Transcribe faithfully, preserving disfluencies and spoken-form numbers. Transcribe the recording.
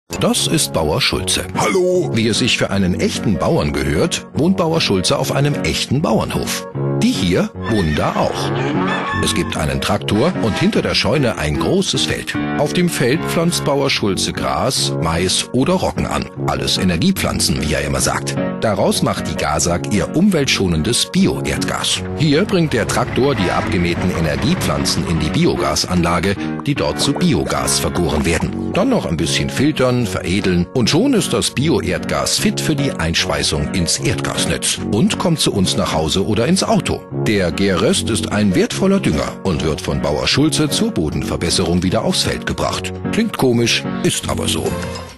Das ist Bauer Schulze. Hallo! Wie es sich für einen echten Bauern gehört, wohnt Bauer Schulze auf einem echten Bauernhof. Die hier wohnen da auch. Es gibt einen Traktor und hinter der Scheune ein großes Feld. Auf dem Feld pflanzt Bauer Schulze Gras, Mais oder Roggen an. Alles Energiepflanzen, wie er immer sagt. Daraus macht die Gasag ihr umweltschonendes Bio-Erdgas. Hier bringt der Traktor die abgemähten Energiepflanzen in die Biogasanlage, die dort zu Biogas vergoren werden. Dann noch ein bisschen filtern, veredeln und schon ist das Bio-Erdgas fit für die Einspeisung ins Erdgasnetz und kommt zu uns nach Hause oder ins Auto. Der Gärrest ist ein wertvoller Dünger und wird von Bauer Schulze zur Bodenverbesserung wieder aufs Feld gebracht. Klingt komisch, ist aber so.